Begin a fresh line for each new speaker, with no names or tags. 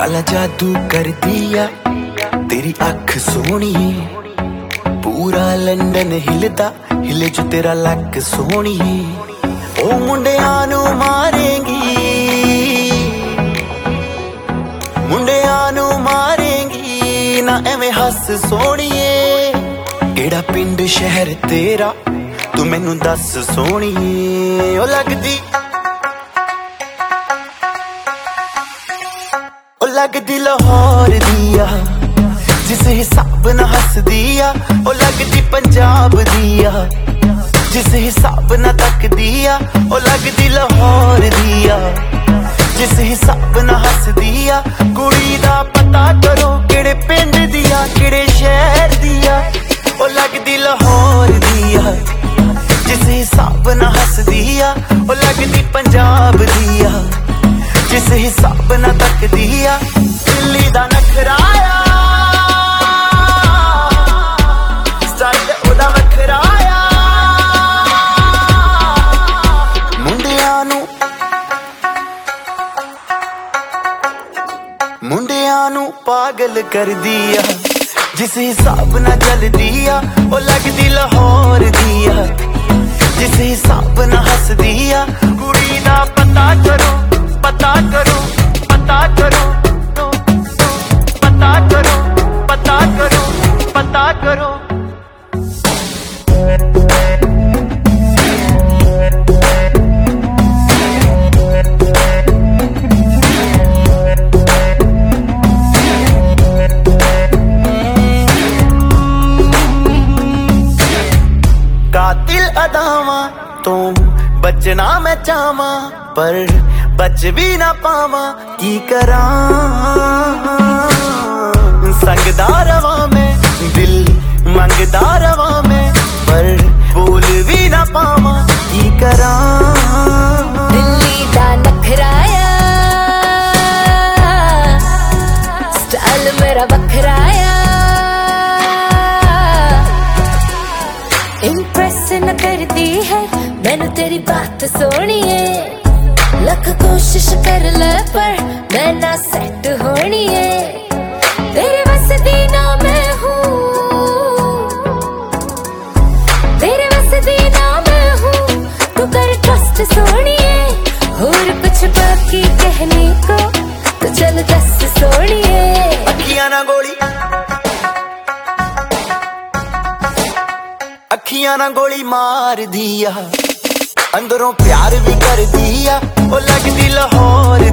काला जादू कर दिया तेरी अख सोनी, पूरा लंडन हिलदा हिले जो तेरा लक सोनी। ओ मुंडियां नू मारेंगी, मुंडियां नू मारेंगी ना एवें हस सोनिए। केड़ा पिंड शहर तेरा तू मैनू दस सोनिए। ओ लगदी लगदी लाहौर दिया जिस हिसाब ना हस दिया। ओ लगदी पंजाब दिया जिस हिसाब ना तक दिया। ओ लगदी लाहौर दिया जिस हिसाब ना हस दिया। कुड़ी दा पता करो केड़े पिंड दिया केड़े शहर दिया। ओ लगदी लाहौर दिया जिस हिसाब ना हस दिया। ओ लगदी पंजाब दिया जिस हिसाब ना तक दिया। दिल्ली दा नखराया स्टाइल ओदा वखराया। मुंडियां नू पागल कर दिया जिस हिसाब ना चल दिया। ओ लगदी लाहौर दिया जिस हिसाब ना हस दिया। कुड़ी दा पता करो पता करो पता करो पता करो पता करो पता करो। कातिल अदावां तो बचना मैं चाहवा पर बच भी ना पावा की करा। संगदा रवा में दिल मंगदा रवा में पर बोल भी ना पावा की करा।
दिल्ली दा नखराया स्टाइल मेरा वखराया। इम्प्रेस न करती है मैनू तेरी बात सोनिए। लख कोशिश कर ले पर मैं ना सेट होनी है। तेरे बस दी ना मैं हूँ, तेरे बस दी ना मैं हूँ। तू कर ट्रस्ट सोनिए। और कुछ बाकी कहने को तो चल दस सोनिए।
अखियां ना गोली अखियां ना गोली मार दिया अंदरों प्यार भी कर दिया। ओ लगदी लाहौर